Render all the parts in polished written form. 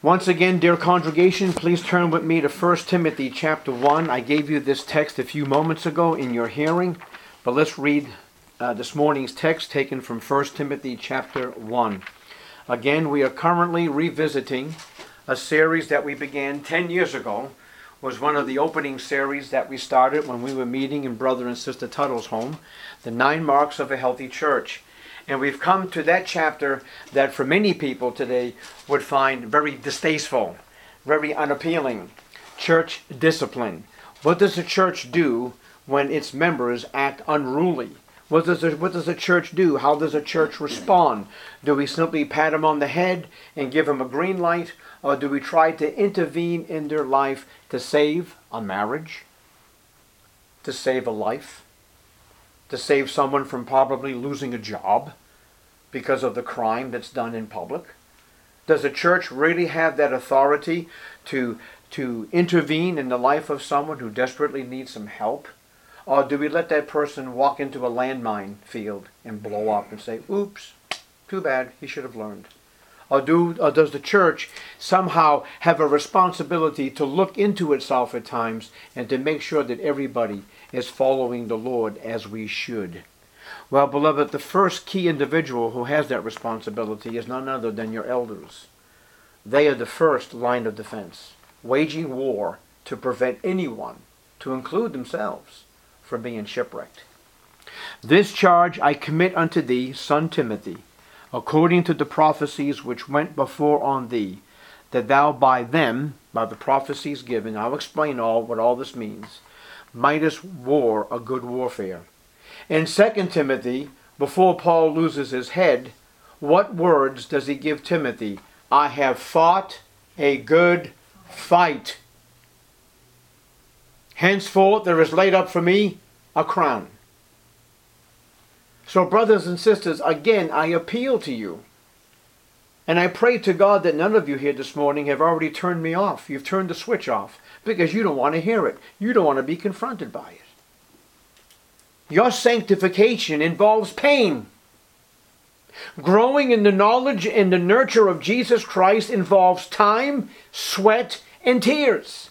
Once again, dear congregation, please turn with me to 1 Timothy chapter 1. I gave you this text a few moments ago in your hearing, but let's read this morning's text taken from 1 Timothy chapter 1. Again, we are currently revisiting a series that we began 10 years ago. It was one of the opening series that we started when we were meeting in Brother and Sister Tuttle's home, The 9 Marks of a Healthy Church. And we've come to that chapter that for many people today would find very distasteful, very unappealing. Church discipline. What does the church do when its members act unruly? What does the church do? How does a church respond? Do we simply pat them on the head and give them a green light? Or do we try to intervene in their life to save a marriage? To save a life? To save someone from probably losing a job because of the crime that's done in public? Does the church really have that authority to intervene in the life of someone who desperately needs some help? Or do we let that person walk into a landmine field and blow up and say, oops, too bad, he should have learned? Or does the church somehow have a responsibility to look into itself at times and to make sure that everybody is following the Lord as we should? Well, beloved, the first key individual who has that responsibility is none other than your elders. They are the first line of defense, waging war to prevent anyone, to include themselves, from being shipwrecked. This charge I commit unto thee, son Timothy, according to the prophecies which went before on thee, that thou by them, by the prophecies given, I'll explain what all this means, mightest war a good warfare. In 2 Timothy, before Paul loses his head, what words does he give Timothy? I have fought a good fight. Henceforth there is laid up for me a crown. So brothers and sisters, again, I appeal to you. And I pray to God that none of you here this morning have already turned me off. You've turned the switch off because you don't want to hear it. You don't want to be confronted by it. Your sanctification involves pain. Growing in the knowledge and the nurture of Jesus Christ involves time, sweat, and tears.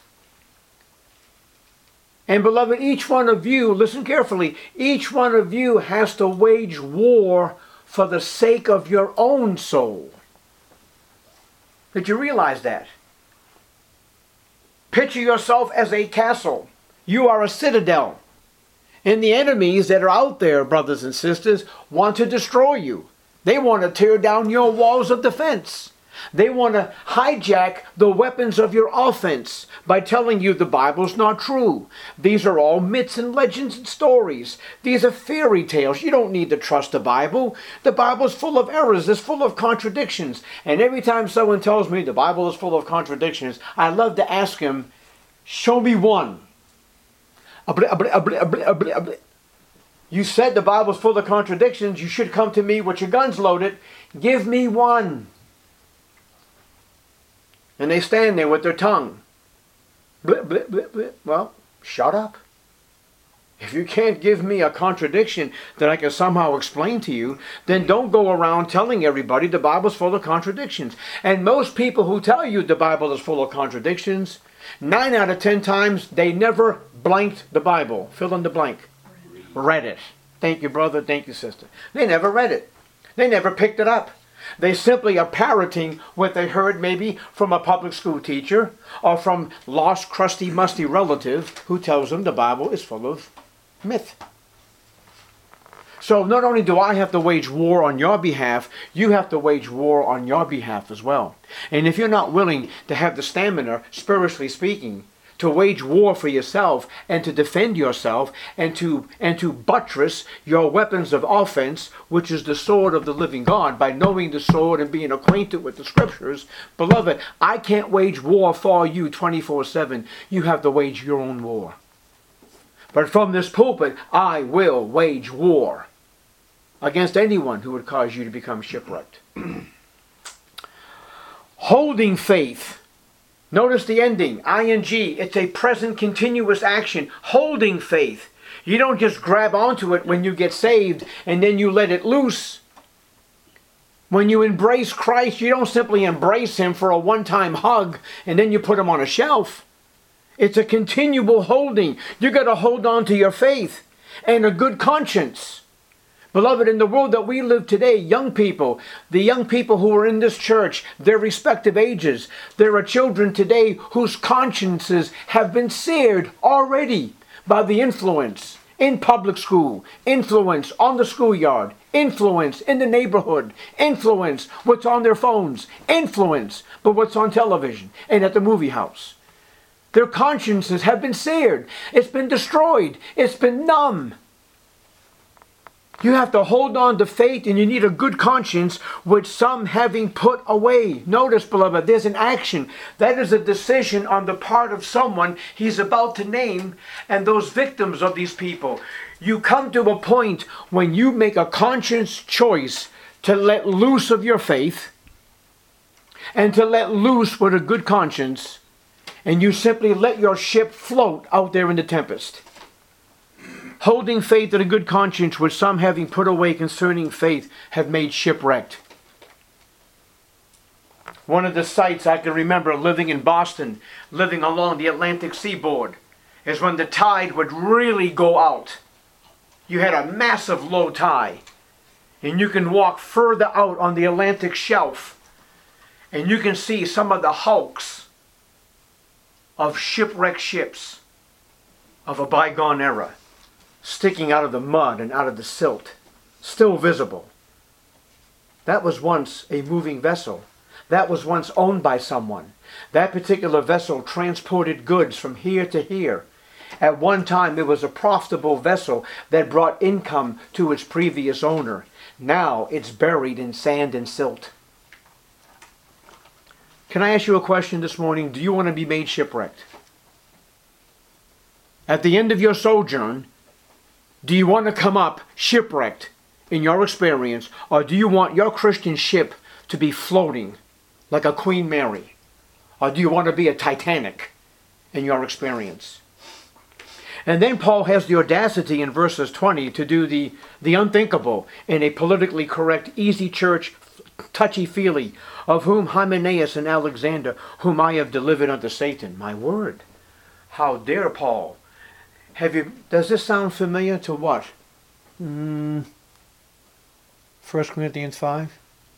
And beloved, each one of you, listen carefully, each one of you has to wage war for the sake of your own soul. Did you realize that? Picture yourself as a castle. You are a citadel. And the enemies that are out there, brothers and sisters, want to destroy you. They want to tear down your walls of defense. They want to hijack the weapons of your offense by telling you the Bible's not true. These are all myths and legends and stories. These are fairy tales. You don't need to trust the Bible. The Bible's full of errors. It's full of contradictions. And every time someone tells me the Bible is full of contradictions, I love to ask him, show me one. You said the Bible's full of contradictions. You should come to me with your guns loaded. Give me one. And they stand there with their tongue. Blip, blip, blip, blip. Well, shut up. If you can't give me a contradiction that I can somehow explain to you, then don't go around telling everybody the Bible's full of contradictions. And most people who tell you the Bible is full of contradictions, 9 out of 10 times, they never blanked the Bible. Fill in the blank. Read it. Thank you, brother. Thank you, sister. They never read it. They never picked it up. They simply are parroting what they heard maybe from a public school teacher or from lost, crusty, musty relative who tells them the Bible is full of myth. So not only do I have to wage war on your behalf, you have to wage war on your behalf as well. And if you're not willing to have the stamina, spiritually speaking, to wage war for yourself and to defend yourself and to buttress your weapons of offense, which is the sword of the living God, by knowing the sword and being acquainted with the scriptures, beloved, I can't wage war for you 24/7. You have to wage your own war. But from this pulpit, I will wage war against anyone who would cause you to become shipwrecked. Holding faith. Notice the ending, ing. It's a present continuous action. Holding faith. You don't just grab onto it when you get saved and then you let it loose. When you embrace Christ, you don't simply embrace Him for a one-time hug and then you put Him on a shelf. It's a continual holding. You got to hold on to your faith and a good conscience. Beloved, in the world that we live today, young people, the young people who are in this church, their respective ages, there are children today whose consciences have been seared already by the influence in public school, influence on the schoolyard, influence in the neighborhood, influence what's on their phones, influence but what's on television and at the movie house. Their consciences have been seared. It's been destroyed. It's been numb. You have to hold on to faith, and you need a good conscience, which some having put away. Notice, beloved, there's an action. That is a decision on the part of someone he's about to name, and those victims of these people. You come to a point when you make a conscious choice to let loose of your faith, and to let loose with a good conscience, and you simply let your ship float out there in the tempest. Holding faith and a good conscience, which some having put away concerning faith have made shipwrecked. One of the sights I can remember living in Boston, living along the Atlantic seaboard, is when the tide would really go out. You had a massive low tide, and you can walk further out on the Atlantic shelf, and you can see some of the hulks of shipwrecked ships of a bygone era, sticking out of the mud and out of the silt, still visible. That was once a moving vessel. That was once owned by someone. That particular vessel transported goods from here to here. At one time, it was a profitable vessel that brought income to its previous owner. Now, it's buried in sand and silt. Can I ask you a question this morning? Do you want to be made shipwrecked? At the end of your sojourn, do you want to come up shipwrecked in your experience, or do you want your Christian ship to be floating like a Queen Mary? Or do you want to be a Titanic in your experience? And then Paul has the audacity in verses 20 to do the unthinkable in a politically correct, easy church, touchy-feely, of whom Hymenaeus and Alexander, whom I have delivered unto Satan. My word, how dare Paul? Does this sound familiar to what? 1 Corinthians 5?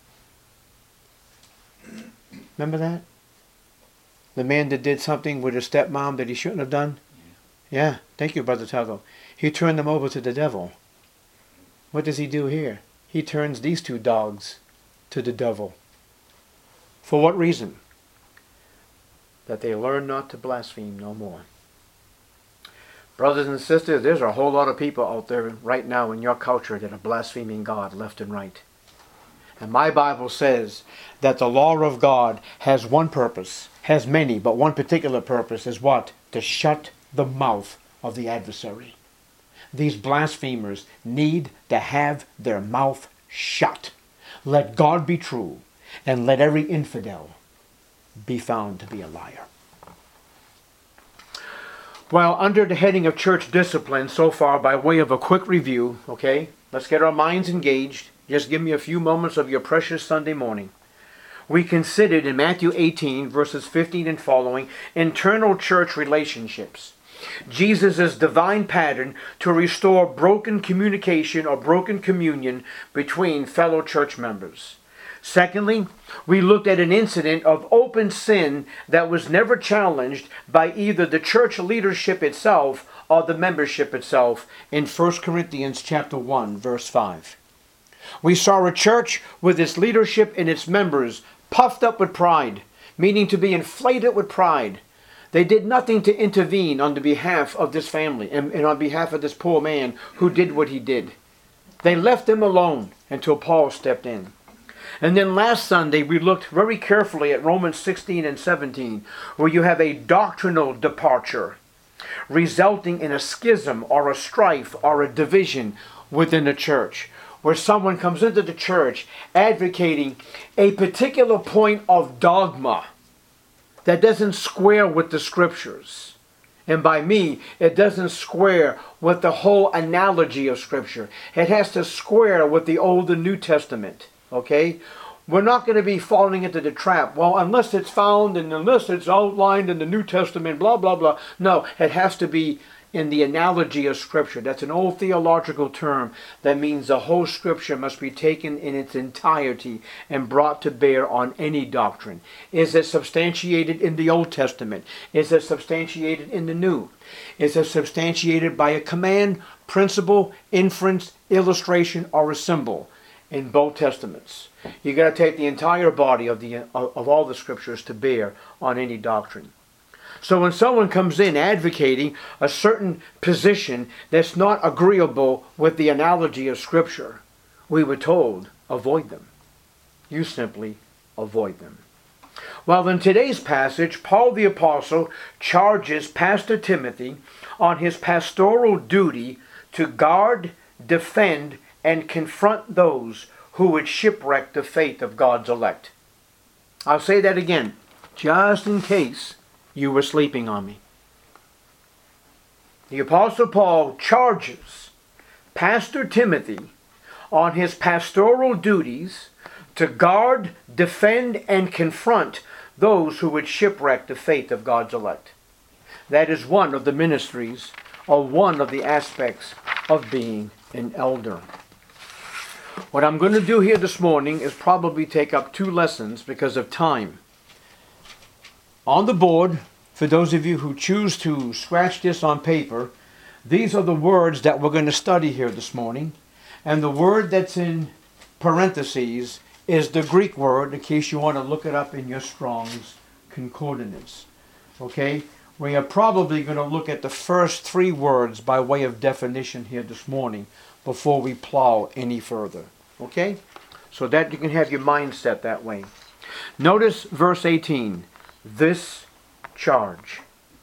Remember that? The man that did something with his stepmom that he shouldn't have done? Yeah, thank you, Brother Tuggle. He turned them over to the devil. What does he do here? He turns these two dogs to the devil. For what reason? That they learn not to blaspheme no more. Brothers and sisters, there's a whole lot of people out there right now in your culture that are blaspheming God left and right. And my Bible says that the law of God has one purpose, has many, but one particular purpose is what? To shut the mouth of the adversary. These blasphemers need to have their mouth shut. Let God be true, and let every infidel be found to be a liar. Well, under the heading of church discipline so far, by way of a quick review, okay, let's get our minds engaged. Just give me a few moments of your precious Sunday morning. We considered in Matthew 18, verses 15 and following, internal church relationships. Jesus' divine pattern to restore broken communication or broken communion between fellow church members. Secondly, we looked at an incident of open sin that was never challenged by either the church leadership itself or the membership itself in 1 Corinthians chapter 1, verse 5. We saw a church with its leadership and its members puffed up with pride, meaning to be inflated with pride. They did nothing to intervene on the behalf of this family and on behalf of this poor man who did what he did. They left him alone until Paul stepped in. And then last Sunday we looked very carefully at Romans 16 and 17, where you have a doctrinal departure resulting in a schism or a strife or a division within the church, where someone comes into the church advocating a particular point of dogma that doesn't square with the scriptures. And by me, it doesn't square with the whole analogy of scripture. It has to square with the Old and New Testament. Okay? We're not going to be falling into the trap. Well, unless it's found and unless it's outlined in the New Testament, blah, blah, blah. No, it has to be in the analogy of Scripture. That's an old theological term that means the whole Scripture must be taken in its entirety and brought to bear on any doctrine. Is it substantiated in the Old Testament? Is it substantiated in the New? Is it substantiated by a command, principle, inference, illustration, or a symbol in both Testaments? You got to take the entire body of all the Scriptures to bear on any doctrine. So when someone comes in advocating a certain position that's not agreeable with the analogy of Scripture, we were told, avoid them. You simply avoid them. Well, in today's passage, Paul the Apostle charges Pastor Timothy on his pastoral duty to guard, defend, and confront those who would shipwreck the faith of God's elect. I'll say that again, just in case you were sleeping on me. The Apostle Paul charges Pastor Timothy on his pastoral duties to guard, defend, and confront those who would shipwreck the faith of God's elect. That is one of the ministries, or one of the aspects of being an elder. What I'm going to do here this morning is probably take up 2 lessons because of time. On the board, for those of you who choose to scratch this on paper, these are the words that we're going to study here this morning. And the word that's in parentheses is the Greek word, in case you want to look it up in your Strong's Concordance. Okay? We are probably going to look at the first 3 words by way of definition here this morning before we plow any further. Okay? So that you can have your mind set that way. Notice verse 18. This charge.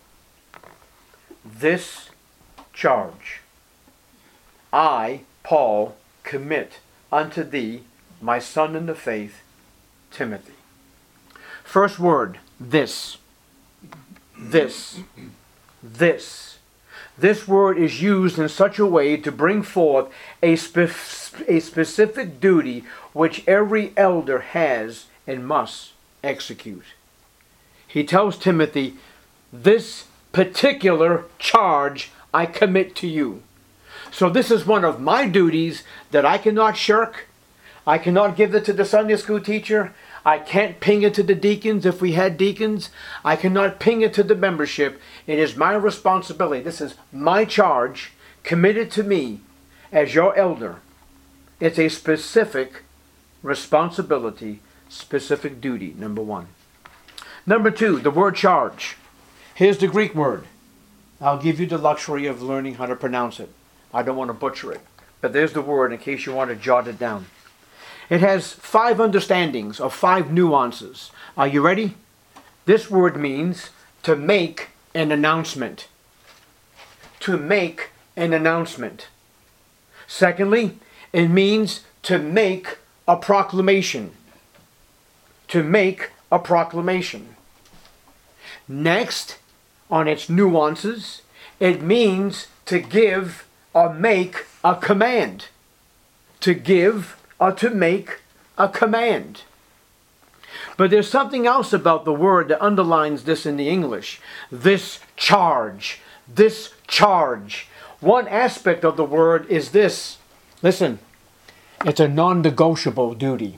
This charge. I, Paul, commit unto thee, my son in the faith, Timothy. First word, this. This. This. This word is used in such a way to bring forth a specific duty which every elder has and must execute. He tells Timothy, this particular charge I commit to you. So this is one of my duties that I cannot shirk. I cannot give it to the Sunday school teacher. I can't ping it to the deacons if we had deacons. I cannot ping it to the membership. It is my responsibility. This is my charge committed to me as your elder. It's a specific responsibility, specific duty, number 1. Number 2, the word charge. Here's the Greek word. I'll give you the luxury of learning how to pronounce it. I don't want to butcher it. But there's the word in case you want to jot it down. It has 5 understandings or 5 nuances. Are you ready? This word means to make an announcement. To make an announcement. Secondly, it means to make a proclamation. To make a proclamation. Next, on its nuances, it means to give or make a command. To give or to make a command. But there's something else about the word that underlines this in the English. This charge. This charge. One aspect of the word is this. Listen, it's a non-negotiable duty.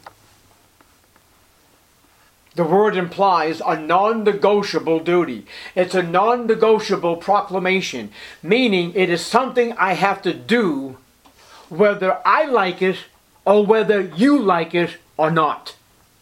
The word implies a non-negotiable duty. It's a non-negotiable proclamation, meaning it is something I have to do whether I like it or whether you like it or not.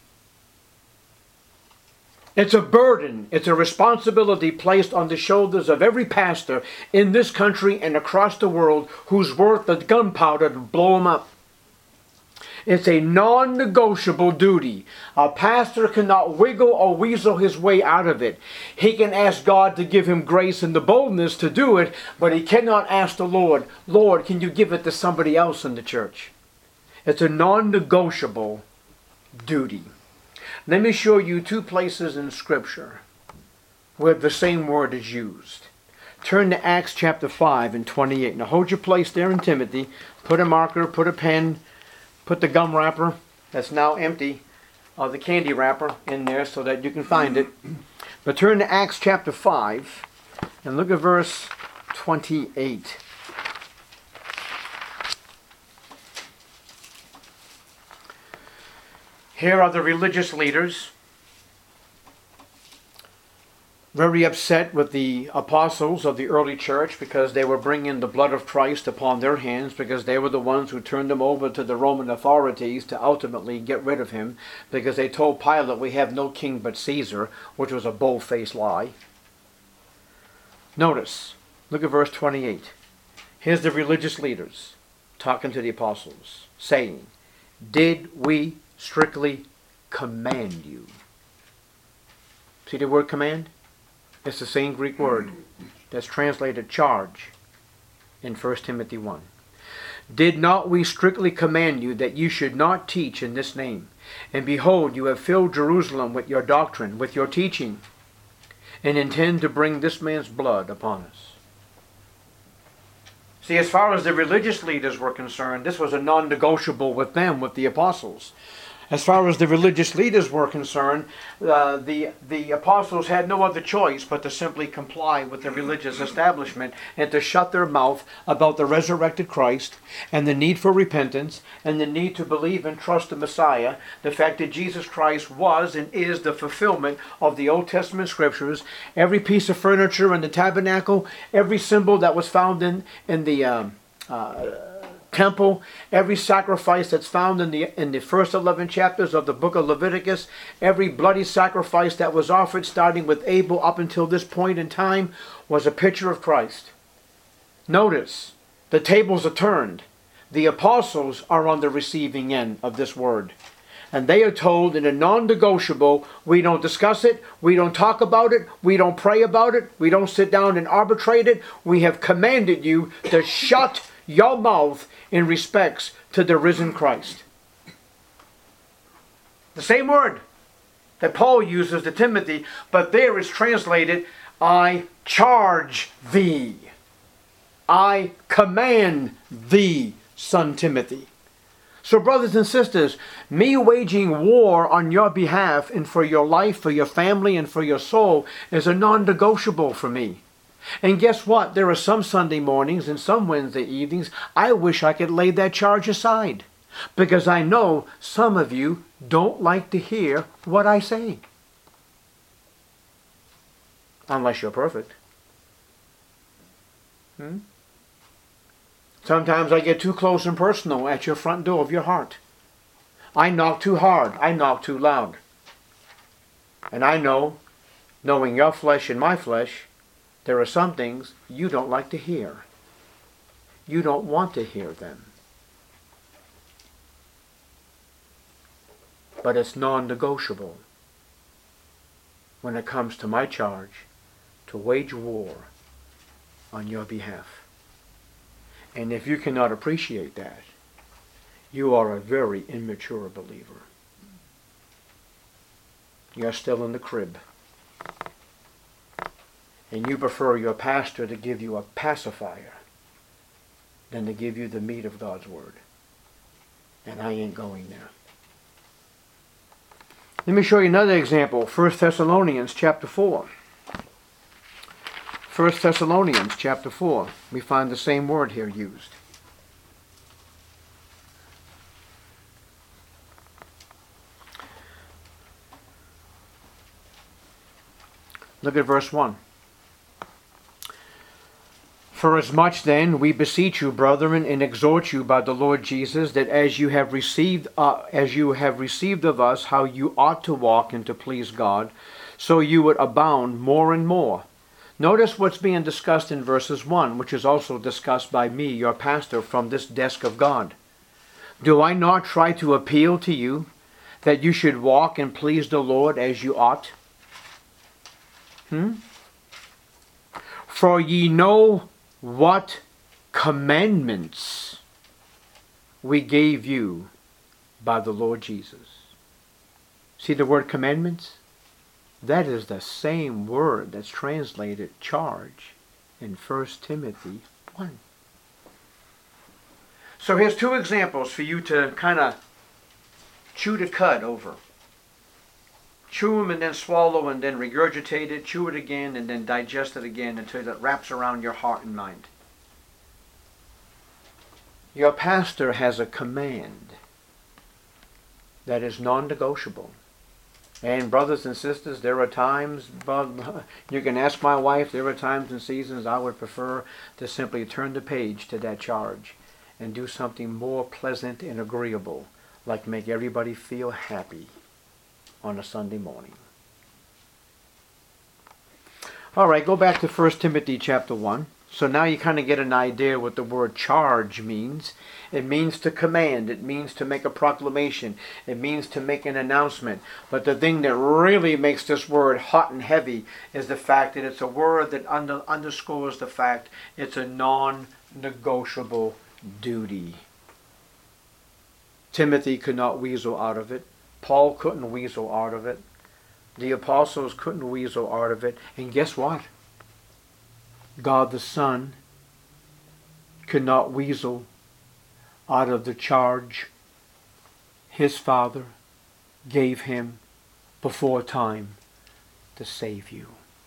It's a burden, it's a responsibility placed on the shoulders of every pastor in this country and across the world who's worth the gunpowder to blow them up. It's a non-negotiable duty. A pastor cannot wiggle or weasel his way out of it. He can ask God to give him grace and the boldness to do it, but he cannot ask the Lord, Lord, can you give it to somebody else in the church? It's a non-negotiable duty. Let me show you 2 places in Scripture where the same word is used. Turn to Acts chapter 5 and 28. Now hold your place there in Timothy. Put a marker, put a pen, put the gum wrapper that's now empty the candy wrapper in there so that you can find it. But turn to Acts chapter 5 and look at verse 28. Here are the religious leaders, very upset with the apostles of the early church because they were bringing the blood of Christ upon their hands, because they were the ones who turned him over to the Roman authorities to ultimately get rid of him, because they told Pilate, "We have no king but Caesar," which was a bold-faced lie. Notice, look at verse 28. Here's the religious leaders talking to the apostles, saying, "Did we strictly command you?" See the word command? It's the same Greek word that's translated charge in 1 Timothy 1. "Did not we strictly command you that you should not teach in this name? And behold, you have filled Jerusalem with your doctrine, with your teaching, and intend to bring this man's blood upon us." See, as far as the religious leaders were concerned, this was a non-negotiable with them, with the apostles. As far as the religious leaders were concerned, the apostles had no other choice but to simply comply with the religious establishment and to shut their mouth about the resurrected Christ and the need for repentance and the need to believe and trust the Messiah, the fact that Jesus Christ was and is the fulfillment of the Old Testament scriptures. Every piece of furniture in the tabernacle, every symbol that was found in the temple, every sacrifice that's found in the first 11 chapters of the book of Leviticus, every bloody sacrifice that was offered starting with Abel up until this point in time was a picture of Christ. Notice, the tables are turned. The apostles are on the receiving end of this word. And they are told in a non-negotiable, we don't discuss it, we don't talk about it, we don't pray about it, we don't sit down and arbitrate it. We have commanded you to shut your mouth in respects to the risen Christ. The same word that Paul uses to Timothy, but there is translated, "I charge thee. I command thee, son Timothy." So brothers and sisters, me waging war on your behalf and for your life, for your family, and for your soul is a non-negotiable for me. And guess what? There are some Sunday mornings and some Wednesday evenings I wish I could lay that charge aside, because I know some of you don't like to hear what I say. Unless you're perfect. Sometimes I get too close and personal at your front door of your heart. I knock too hard. I knock too loud. And I know, knowing your flesh and my flesh, there are some things you don't like to hear. You don't want to hear them. But it's non-negotiable when it comes to my charge to wage war on your behalf. And if you cannot appreciate that, you are a very immature believer. You're still in the crib. And you prefer your pastor to give you a pacifier than to give you the meat of God's Word. And I ain't going there. Let me show you another example. 1 Thessalonians chapter 4. 1 Thessalonians chapter 4. We find the same word here used. Look at verse 1. "Forasmuch then we beseech you, brethren, and exhort you by the Lord Jesus, that as you have received of us how you ought to walk and to please God, so you would abound more and more." Notice what's being discussed in verses 1, which is also discussed by me, your pastor, from this desk of God. Do I not try to appeal to you that you should walk and please the Lord as you ought? "For ye know what commandments we gave you by the Lord Jesus." See the word commandments? That is the same word that's translated charge in 1 Timothy 1. So here's two examples for you to kind of chew the cud over. chew them and then swallow and then regurgitate it, chew it again and then digest it again until it wraps around your heart and mind. Your pastor has a command that is non-negotiable. And brothers and sisters, there are times, you can ask my wife, there are times and seasons I would prefer to simply turn the page to that charge and do something more pleasant and agreeable, like make everybody feel happy on a Sunday morning. All right, go back to 1 Timothy chapter 1. So now you kind of get an idea what the word charge means. It means to command. It means to make a proclamation. It means to make an announcement. But the thing that really makes this word hot and heavy is the fact that it's a word that underscores the fact it's a non-negotiable duty. Timothy could not weasel out of it. Paul couldn't weasel out of it. The apostles couldn't weasel out of it. And guess what? God the Son could not weasel out of the charge his Father gave him before time to save you.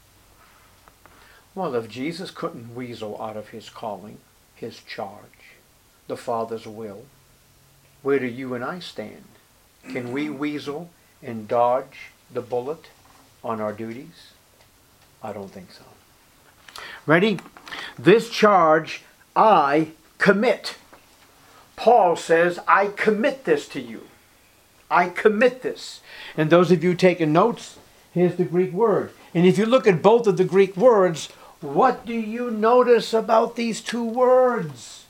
Well, if Jesus couldn't weasel out of his calling, his charge, the Father's will, where do you and I stand? Can we weasel and dodge the bullet on our duties? I don't think so. Ready? This charge I commit. Paul says, I commit this to you. I commit this. And those of you taking notes, here's the Greek word. And if you look at both of the Greek words, what do you notice about these two words?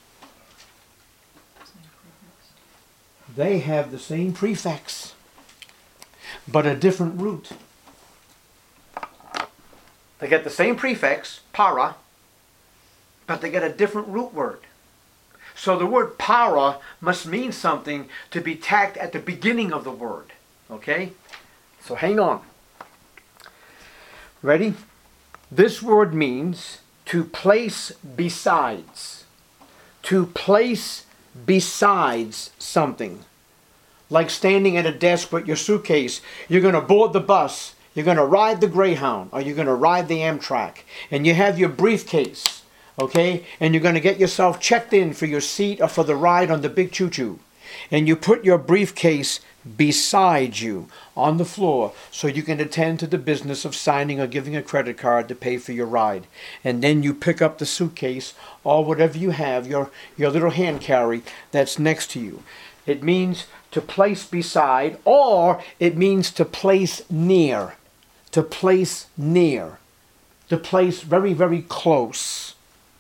They have the same prefix, but a different root. They get the same prefix, para, but they get a different root word. So the word para must mean something to be tacked at the beginning of the word. Okay? So hang on. Ready? This word means to place besides. To place besides something. Like standing at a desk with your suitcase. You're going to board the bus. You're going to ride the Greyhound, or you're going to ride the Amtrak, and you have your briefcase, okay? And you're going to get yourself checked in for your seat or for the ride on the big choo-choo. And you put your briefcase beside you on the floor so you can attend to the business of signing or giving a credit card to pay for your ride. And then you pick up the suitcase or whatever you have, your little hand carry that's next to you. It means to place beside, or it means to place near. To place near. To place very, very close.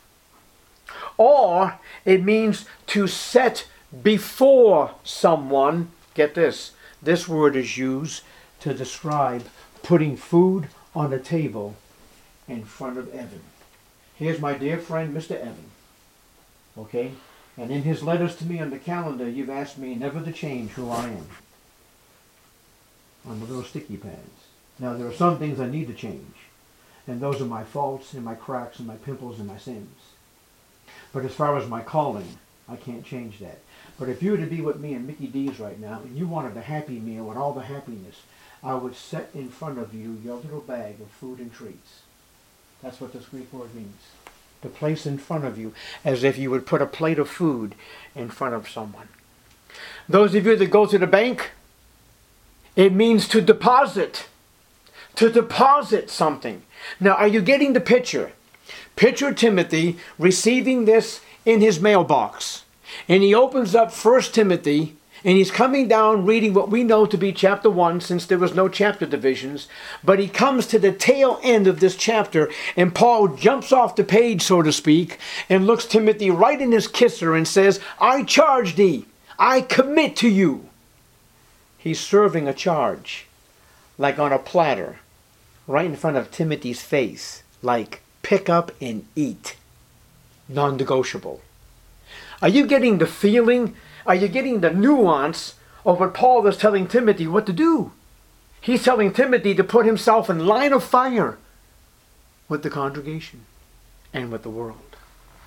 Or it means to set before someone. Get this. This word is used to describe putting food on a table in front of Evan. Here's my dear friend, Mr. Evan. Okay? And in his letters to me on the calendar, you've asked me never to change who I am. On the little sticky pads. Now, there are some things I need to change. And those are my faults and my cracks and my pimples and my sins. But as far as my calling, I can't change that. But if you were to be with me and Mickey D's right now, and you wanted a happy meal with all the happiness, I would set in front of you your little bag of food and treats. That's what this Greek word means. To place in front of you, as if you would put a plate of food in front of someone. Those of you that go to the bank, it means to deposit. To deposit something. Now, are you getting the picture? Picture Timothy receiving this in his mailbox. And he opens up 1 Timothy, and he's coming down reading what we know to be chapter 1, since there was no chapter divisions. But he comes to the tail end of this chapter, and Paul jumps off the page, so to speak, and looks Timothy right in his kisser and says, I charge thee, I commit to you. He's serving a charge, like on a platter, right in front of Timothy's face, like pick up and eat. Non-negotiable. Are you getting the feeling? Are you getting the nuance of what Paul is telling Timothy what to do? He's telling Timothy to put himself in line of fire with the congregation and with the world.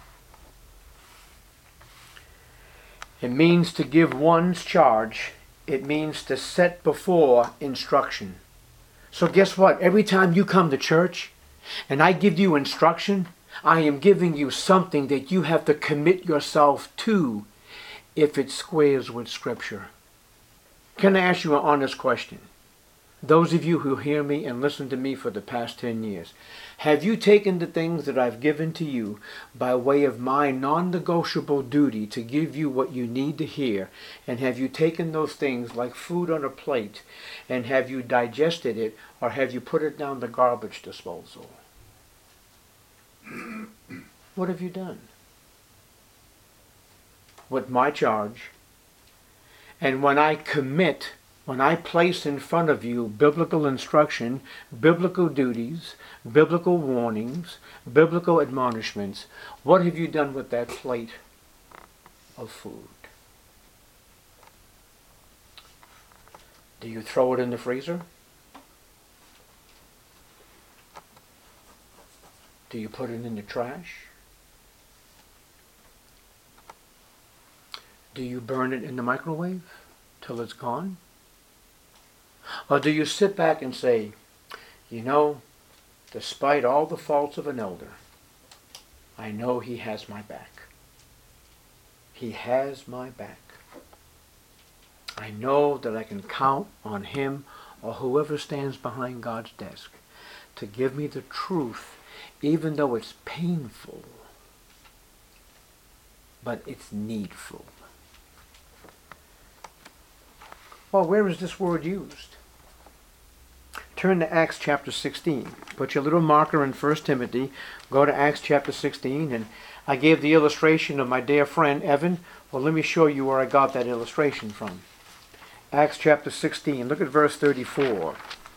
It means to give one's charge. It means to set before instruction. So guess what? Every time you come to church and I give you instruction, I am giving you something that you have to commit yourself to if it squares with Scripture. Can I ask you an honest question? Those of you who hear me and listen to me for the past 10 years, have you taken the things that I've given to you by way of my non-negotiable duty to give you what you need to hear, and have you taken those things like food on a plate, and have you digested it, or have you put it down the garbage disposal? What have you done? With my charge, and when I commit, when I place in front of you biblical instruction, biblical duties, biblical warnings, biblical admonishments, what have you done with that plate of food? Do you throw it in the freezer? Do you put it in the trash? Do you burn it in the microwave till it's gone? Or do you sit back and say, you know, despite all the faults of an elder, I know he has my back. He has my back. I know that I can count on him or whoever stands behind God's desk to give me the truth, even though it's painful, but it's needful. Well, where is this word used? Turn to Acts chapter 16. Put your little marker in 1 Timothy. Go to Acts chapter 16. And I gave the illustration of my dear friend Evan. Well, let me show you where I got that illustration from. Acts chapter 16. Look at verse 34.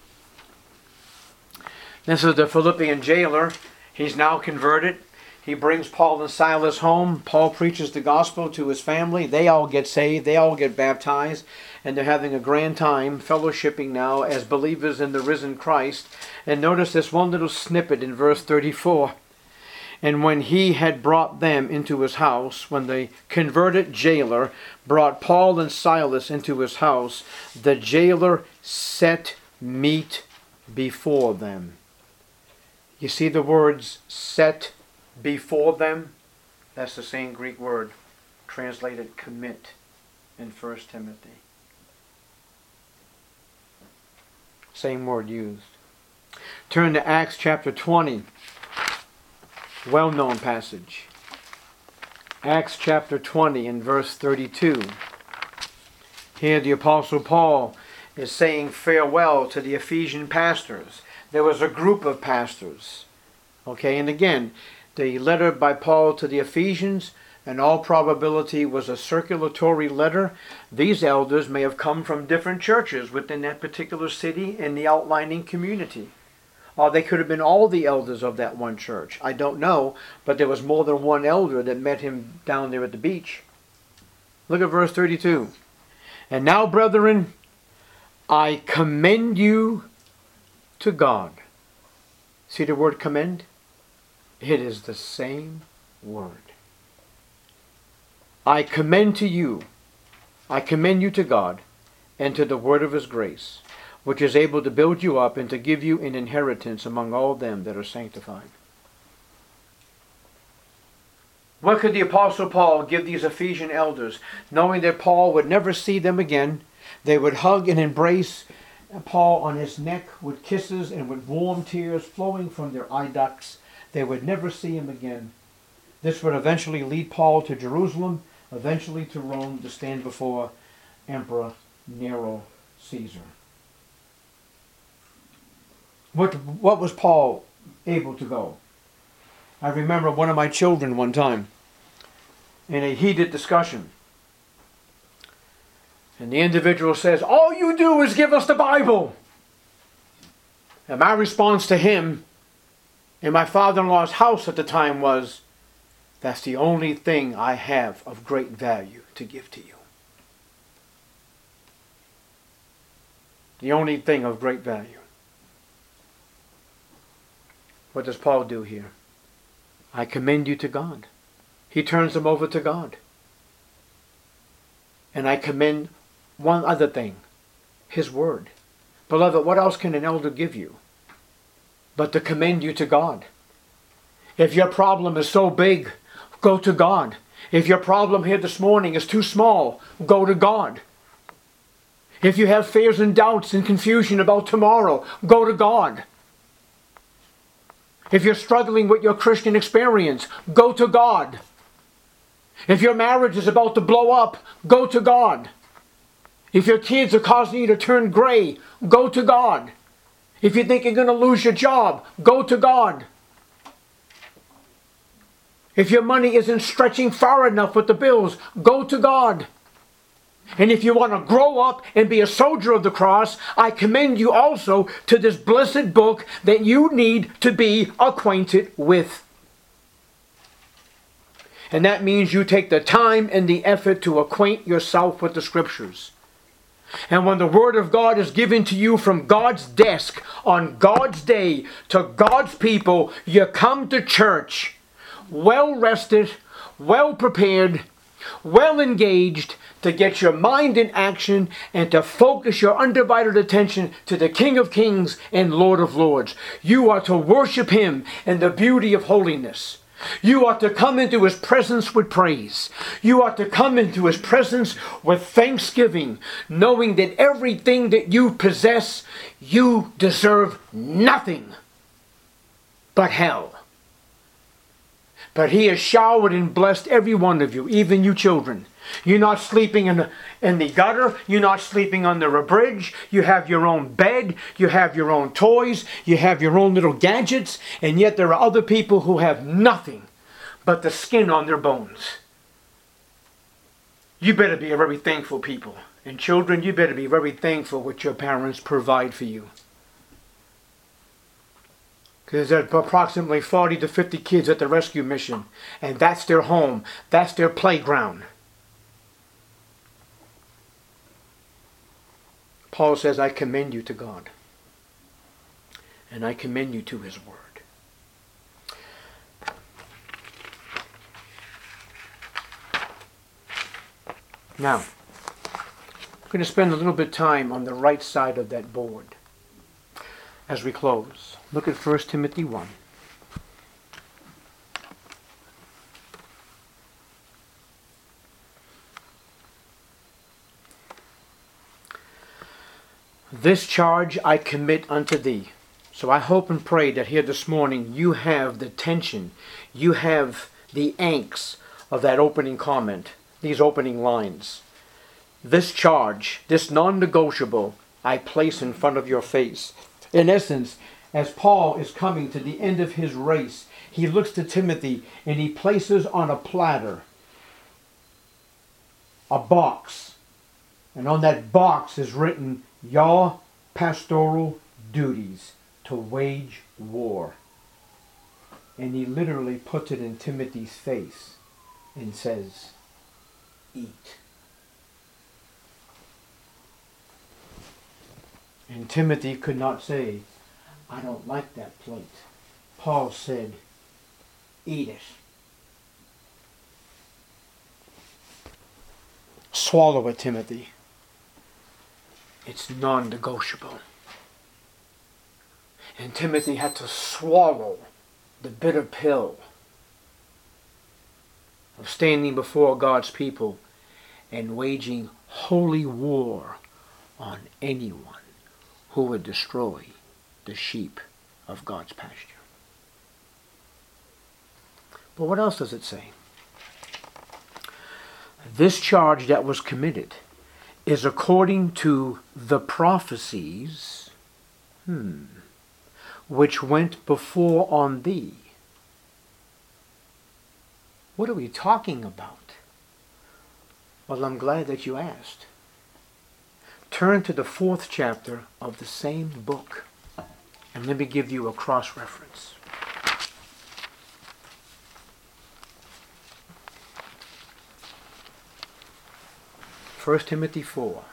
This is the Philippian jailer. He's now converted. He brings Paul and Silas home. Paul preaches the gospel to his family. They all get saved. They all get baptized. And they're having a grand time fellowshipping now as believers in the risen Christ. And notice this one little snippet in verse 34. And when he had brought them into his house, when the converted jailer brought Paul and Silas into his house, the jailer set meat before them. You see the words set before them? That's the same Greek word translated commit in 1 Timothy. Same word used. Turn to Acts chapter 20. Well-known passage. Acts chapter 20 and verse 32. Here the Apostle Paul is saying farewell to the Ephesian pastors. There was a group of pastors. Okay, and again, the letter by Paul to the Ephesians, in all probability, was a circulatory letter. These elders may have come from different churches within that particular city and the outlining community. Or they could have been all the elders of that one church. I don't know, but there was more than one elder that met him down there at the beach. Look at verse 32. And now, brethren, I commend you to God. See the word commend? It is the same word. I commend you to God and to the word of his grace, which is able to build you up and to give you an inheritance among all them that are sanctified. What could the Apostle Paul give these Ephesian elders, knowing that Paul would never see them again? They would hug and embrace Paul on his neck with kisses and with warm tears flowing from their eye ducts. They would never see him again. This would eventually lead Paul to Jerusalem, eventually to Rome, to stand before Emperor Nero Caesar. What was Paul able to go? I remember one of my children one time in a heated discussion. And the individual says, all you do is give us the Bible. And my response to him in my father-in-law's house at the time was, that's the only thing I have of great value to give to you. The only thing of great value. What does Paul do here? I commend you to God. He turns them over to God. And I commend one other thing, his word. Beloved, what else can an elder give you but to commend you to God? If your problem is so big, go to God. If your problem here this morning is too small, go to God. If you have fears and doubts and confusion about tomorrow, go to God. If you're struggling with your Christian experience, go to God. If your marriage is about to blow up, go to God. If your kids are causing you to turn gray, go to God. If you think you're going to lose your job, go to God. If your money isn't stretching far enough with the bills, go to God. And if you want to grow up and be a soldier of the cross, I commend you also to this blessed book that you need to be acquainted with. And that means you take the time and the effort to acquaint yourself with the Scriptures. And when the Word of God is given to you from God's desk on God's day to God's people, you come to church well rested, well prepared, well engaged to get your mind in action and to focus your undivided attention to the King of Kings and Lord of Lords. You are to worship Him in the beauty of holiness. You are to come into His presence with praise. You are to come into His presence with thanksgiving, knowing that everything that you possess, you deserve nothing but hell. But He has showered and blessed every one of you, even you children. You're not sleeping in the gutter. You're not sleeping under a bridge. You have your own bed. You have your own toys. You have your own little gadgets. And yet there are other people who have nothing but the skin on their bones. You better be a very thankful people. And children, you better be very thankful what your parents provide for you. Because there's approximately 40 to 50 kids at the rescue mission. And that's their home. That's their playground. Paul says, I commend you to God. And I commend you to His Word. Now, I'm going to spend a little bit of time on the right side of that board as we close. Look at 1 Timothy 1. This charge I commit unto thee. So I hope and pray that here this morning you have the tension, you have the angst of that opening comment, these opening lines. This charge, this non-negotiable, I place in front of your face. In essence, as Paul is coming to the end of his race, he looks to Timothy and he places on a platter a box. And on that box is written, your pastoral duties to wage war. And he literally puts it in Timothy's face and says, eat. And Timothy could not say, I don't like that plate. Paul said, eat it. Swallow it, Timothy. It's non-negotiable. And Timothy had to swallow the bitter pill of standing before God's people and waging holy war on anyone who would destroy the sheep of God's pasture. But what else does it say? This charge that was committed is according to the prophecies which went before on thee. What are we talking about? Well, I'm glad that you asked. Turn to the 4th chapter of the same book, and let me give you a cross-reference. First Timothy 4.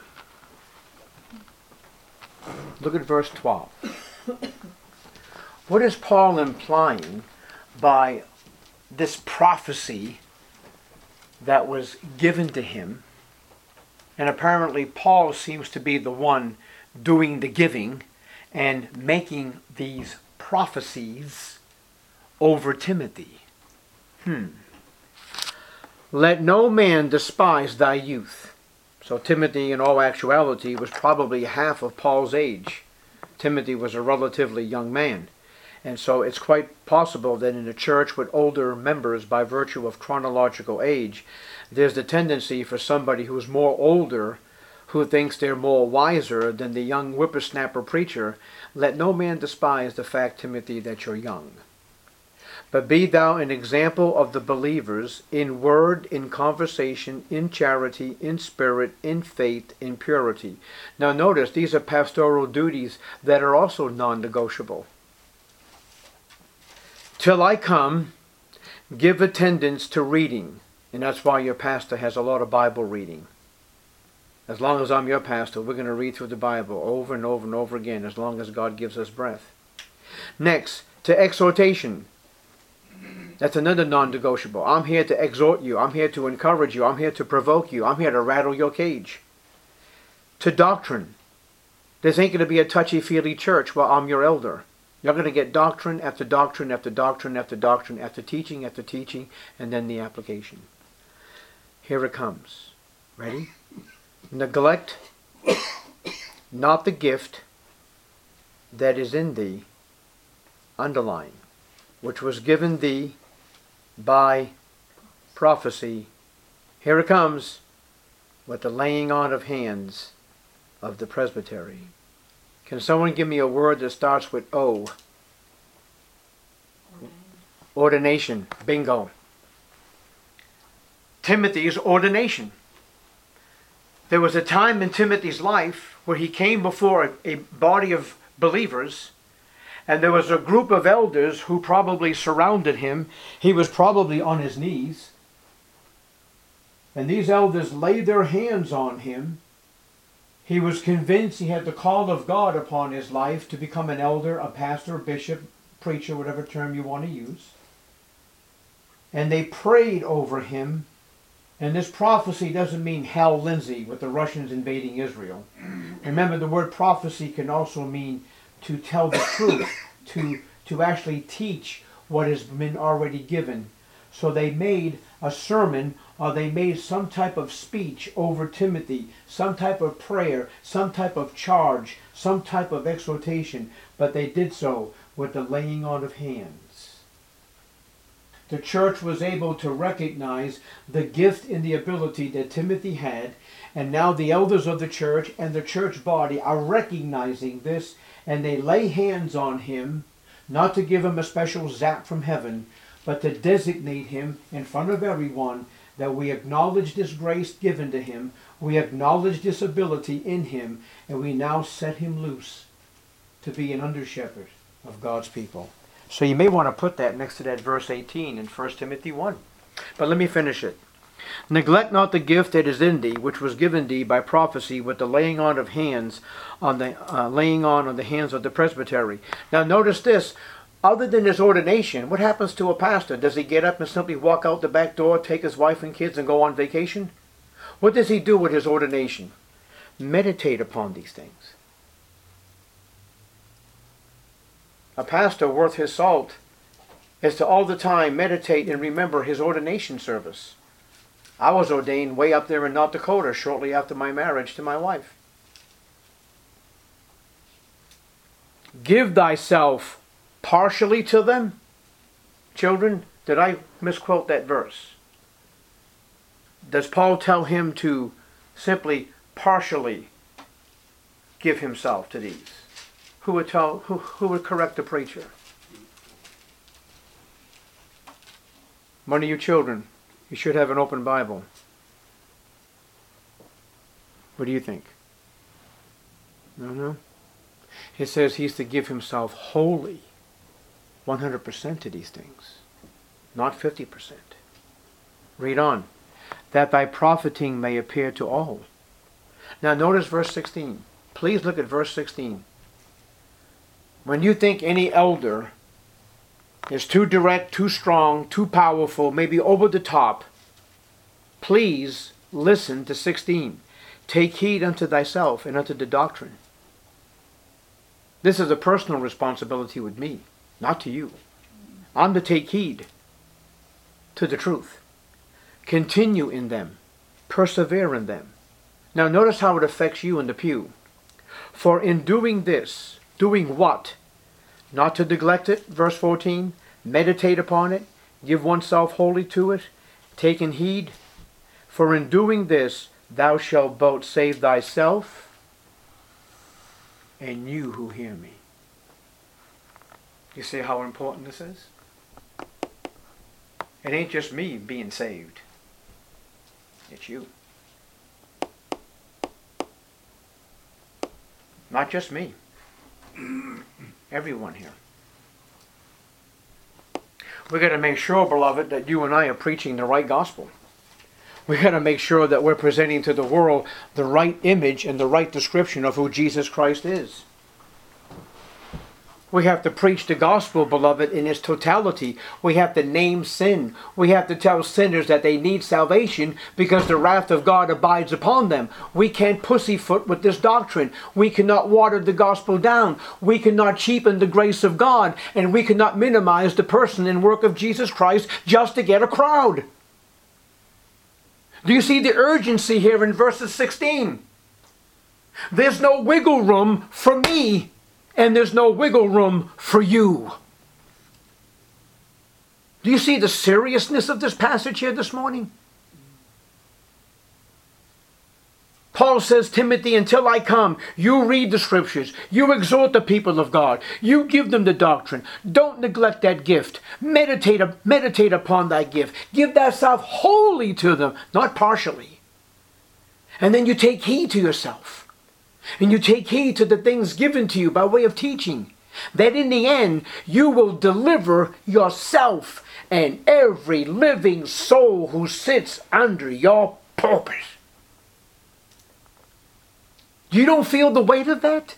Look at verse 12. What is Paul implying by this prophecy that was given to him? And apparently Paul seems to be the one doing the giving and making these prophecies over Timothy. Let no man despise thy youth. So Timothy, in all actuality, was probably half of Paul's age. Timothy was a relatively young man. And so it's quite possible that in a church with older members, by virtue of chronological age, there's the tendency for somebody who's more older, who thinks they're more wiser than the young whippersnapper preacher. Let no man despise the fact, Timothy, that you're young. But be thou an example of the believers in word, in conversation, in charity, in spirit, in faith, in purity. Now notice, these are pastoral duties that are also non-negotiable. Till I come, give attendance to reading. And that's why your pastor has a lot of Bible reading. As long as I'm your pastor, we're going to read through the Bible over and over and over again, as long as God gives us breath. Next, to exhortation. That's another non-negotiable. I'm here to exhort you. I'm here to encourage you. I'm here to provoke you. I'm here to rattle your cage. To doctrine. This ain't going to be a touchy-feely church while I'm your elder. You're going to get doctrine after doctrine after doctrine after doctrine after teaching, and then the application. Here it comes. Ready? Neglect not the gift that is in thee, underline, which was given thee by prophecy. Here it comes, with the laying on of hands of the presbytery. Can someone give me a word that starts with O? Ordination. Bingo. Timothy's ordination. There was a time in Timothy's life where he came before a body of believers, and there was a group of elders who probably surrounded him. He was probably on his knees. And these elders laid their hands on him. He was convinced he had the call of God upon his life to become an elder, a pastor, bishop, preacher, whatever term you want to use. And they prayed over him. And this prophecy doesn't mean Hal Lindsey with the Russians invading Israel. Remember, the word prophecy can also mean to tell the truth, to actually teach what has been already given. So they made a sermon, or they made some type of speech over Timothy, some type of prayer, some type of charge, some type of exhortation, but they did so with the laying on of hands. The church was able to recognize the gift and the ability that Timothy had, and now the elders of the church and the church body are recognizing this, and they lay hands on him, not to give him a special zap from heaven, but to designate him in front of everyone that we acknowledge this grace given to him, we acknowledge this ability in him, and we now set him loose to be an under-shepherd of God's people. So you may want to put that next to that verse 18 in 1 Timothy 1. But let me finish it. Neglect not the gift that is in thee, which was given thee by prophecy with the laying on of hands on the hands of the presbytery. Now notice this. Other than his ordination, what happens to a pastor? Does he get up and simply walk out the back door, take his wife and kids, and go on vacation? What does he do with his ordination? Meditate upon these things. A pastor worth his salt is to all the time meditate and remember his ordination service. I was ordained way up there in North Dakota shortly after my marriage to my wife. Give thyself partially to them. Children, did I misquote that verse? Does Paul tell him to simply partially give himself to these? Who would correct the preacher? One of you children, you should have an open Bible. What do you think? No? It says he's to give himself wholly, 100% to these things, not 50%. Read on. That thy profiting may appear to all. Now notice verse 16. Please look at verse 16. When you think any elder is too direct, too strong, too powerful, maybe over the top, please listen to 16. Take heed unto thyself and unto the doctrine. This is a personal responsibility with me, not to you. I'm to take heed to the truth. Continue in them. Persevere in them. Now notice how it affects you in the pew. For in doing this, doing what? Not to neglect it, verse 14. Meditate upon it. Give oneself wholly to it. Taking heed. For in doing this, thou shalt both save thyself and you who hear me. You see how important this is? It ain't just me being saved. It's you. Not just me. Everyone here. We've got to make sure, beloved, that you and I are preaching the right gospel. We've got to make sure that we're presenting to the world the right image and the right description of who Jesus Christ is. We have to preach the gospel, beloved, in its totality. We have to name sin. We have to tell sinners that they need salvation because the wrath of God abides upon them. We can't pussyfoot with this doctrine. We cannot water the gospel down. We cannot cheapen the grace of God. And we cannot minimize the person and work of Jesus Christ just to get a crowd. Do you see the urgency here in verses 16? There's no wiggle room for me. And there's no wiggle room for you. Do you see the seriousness of this passage here this morning? Paul says, Timothy, until I come, you read the scriptures. You exhort the people of God. You give them the doctrine. Don't neglect that gift. Meditate upon that gift. Give thyself wholly to them, not partially. And then you take heed to yourself. And you take heed to the things given to you by way of teaching, that in the end you will deliver yourself and every living soul who sits under your pulpit. You don't feel the weight of that?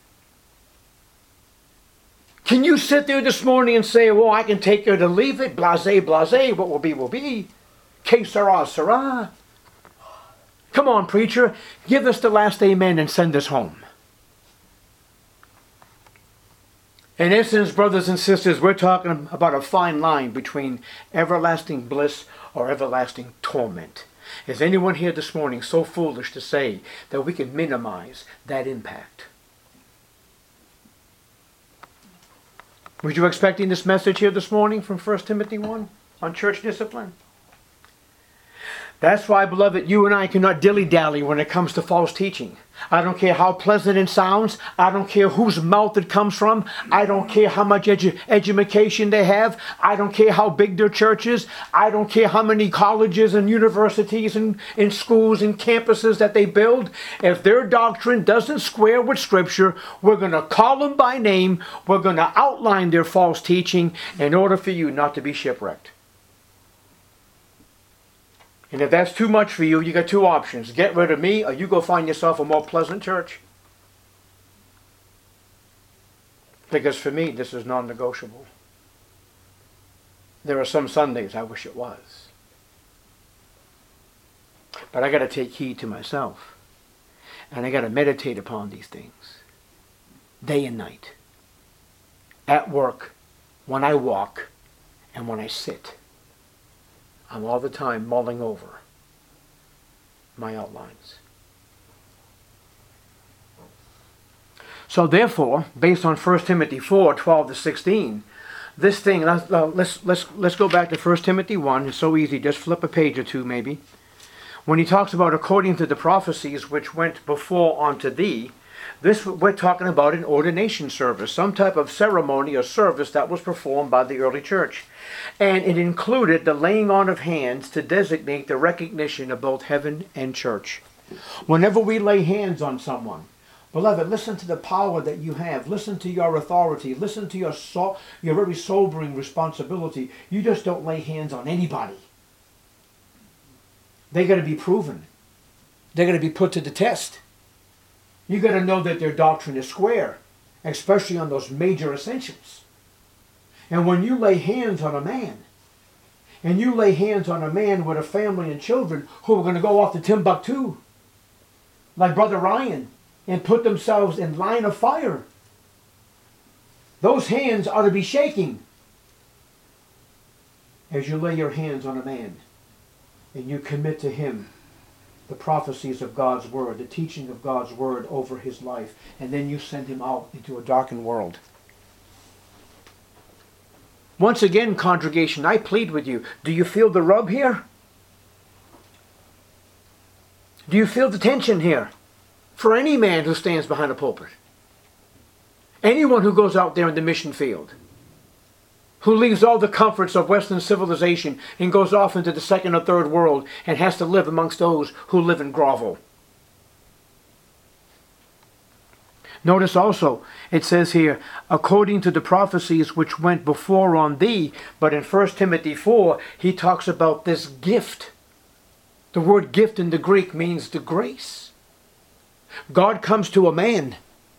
Can you sit there this morning and say, well, I can take it or leave it, blasé, blasé, what will be, que sera, sera. Come on, preacher, give us the last amen and send us home. In essence, brothers and sisters, we're talking about a fine line between everlasting bliss or everlasting torment. Is anyone here this morning so foolish to say that we can minimize that impact? Were you expecting this message here this morning from 1 Timothy 1 on church discipline? That's why, beloved, you and I cannot dilly-dally when it comes to false teaching. I don't care how pleasant it sounds. I don't care whose mouth it comes from. I don't care how much education they have. I don't care how big their church is. I don't care how many colleges and universities and schools and campuses that they build. If their doctrine doesn't square with Scripture, we're going to call them by name. We're going to outline their false teaching in order for you not to be shipwrecked. And if that's too much for you, you got two options. Get rid of me, or you go find yourself a more pleasant church. Because for me, this is non-negotiable. There are some Sundays I wish it was. But I got to take heed to myself. And I got to meditate upon these things. Day and night. At work, when I walk, and when I sit. I'm all the time mulling over my outlines. So therefore, based on 1 Timothy 4, 12 to 16, this thing, let's go back to 1 Timothy 1. It's so easy. Just flip a page or two maybe. When he talks about according to the prophecies which went before unto thee, this we're talking about an ordination service, some type of ceremony or service that was performed by the early church. And it included the laying on of hands to designate the recognition of both heaven and church. Whenever we lay hands on someone, beloved, listen to the power that you have. Listen to your authority. Listen to your very sobering responsibility. You just don't lay hands on anybody. They got to be proven. They're going to be put to the test. You got to know that their doctrine is square, especially on those major essentials. And when you lay hands on a man, and you lay hands on a man with a family and children who are going to go off to Timbuktu, like Brother Ryan, and put themselves in line of fire Those hands ought to be shaking as you lay your hands on a man and you commit to him the prophecies of God's Word, the teaching of God's Word over his life, and then you send him out into a darkened world. Once again, congregation, I plead with you. Do you feel the rub here? Do you feel the tension here? For any man who stands behind a pulpit. Anyone who goes out there in the mission field. Who leaves all the comforts of Western civilization and goes off into the second or third world and has to live amongst those who live in grovel. Notice also, it says here, according to the prophecies which went before on thee. But in 1 Timothy 4, he talks about this gift. The word gift in the Greek means the grace. God comes to a man,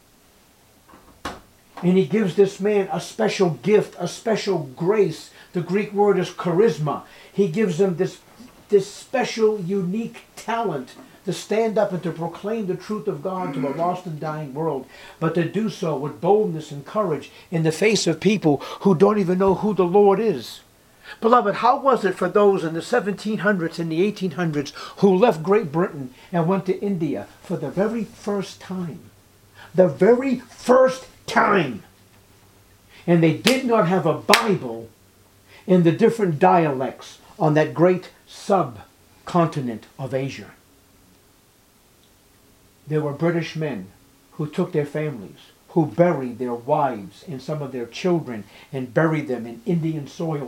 and he gives this man a special gift, a special grace. The Greek word is charisma. He gives him this special, unique talent to stand up and to proclaim the truth of God to a lost and dying world, but to do so with boldness and courage in the face of people who don't even know who the Lord is. Beloved, how was it for those in the 1700s and the 1800s who left Great Britain and went to India for the very first time? The very first time. And they did not have a Bible in the different dialects on that great subcontinent of Asia. There were British men who took their families, who buried their wives and some of their children and buried them in Indian soil.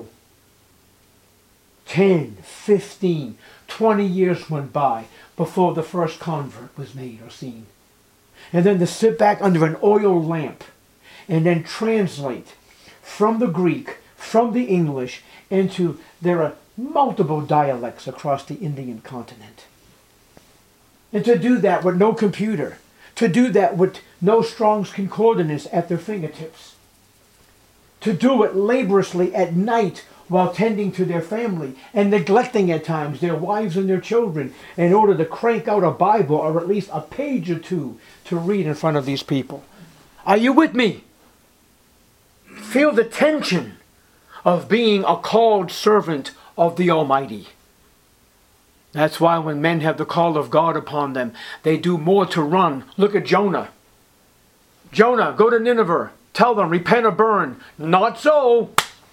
10, 15, 20 years went by before the first convert was made or seen. And then to sit back under an oil lamp and then translate from the Greek, from the English, into there are multiple dialects across the Indian continent. And to do that with no computer, to do that with no Strong's Concordance at their fingertips, to do it laboriously at night while tending to their family and neglecting at times their wives and their children in order to crank out a Bible or at least a page or two to read in front of these people. Are you with me? Feel the tension of being a called servant of the Almighty. That's why when men have the call of God upon them, they do more to run. Look at Jonah. Jonah, go to Nineveh. Tell them, repent or burn. Not so.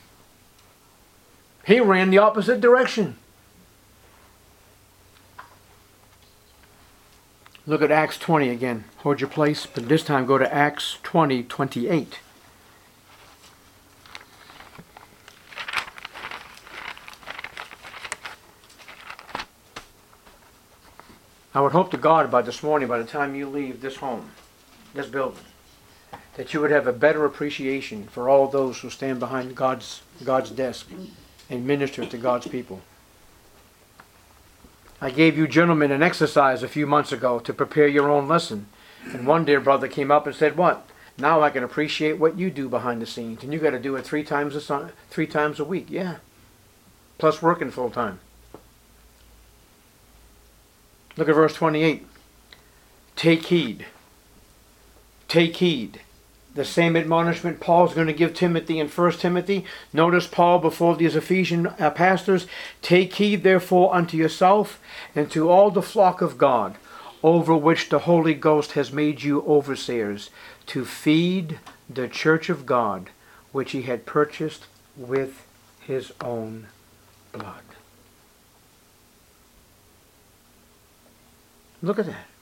He ran the opposite direction. Look at Acts 20 again. Hold your place, but this time go to Acts 20:28. I would hope to God by this morning, by the time you leave this home, this building, that you would have a better appreciation for all those who stand behind God's desk and minister to God's people. I gave you gentlemen an exercise a few months ago to prepare your own lesson. And one dear brother came up and said, what? Now I can appreciate what you do behind the scenes. And you got to do it 3 times a week. Yeah. Plus working full time. Look at verse 28. Take heed. Take heed. The same admonishment Paul's going to give Timothy in 1 Timothy. Notice Paul before these Ephesian pastors. Take heed therefore unto yourself and to all the flock of God, over which the Holy Ghost has made you overseers, to feed the church of God, which he had purchased with his own blood. Look at that.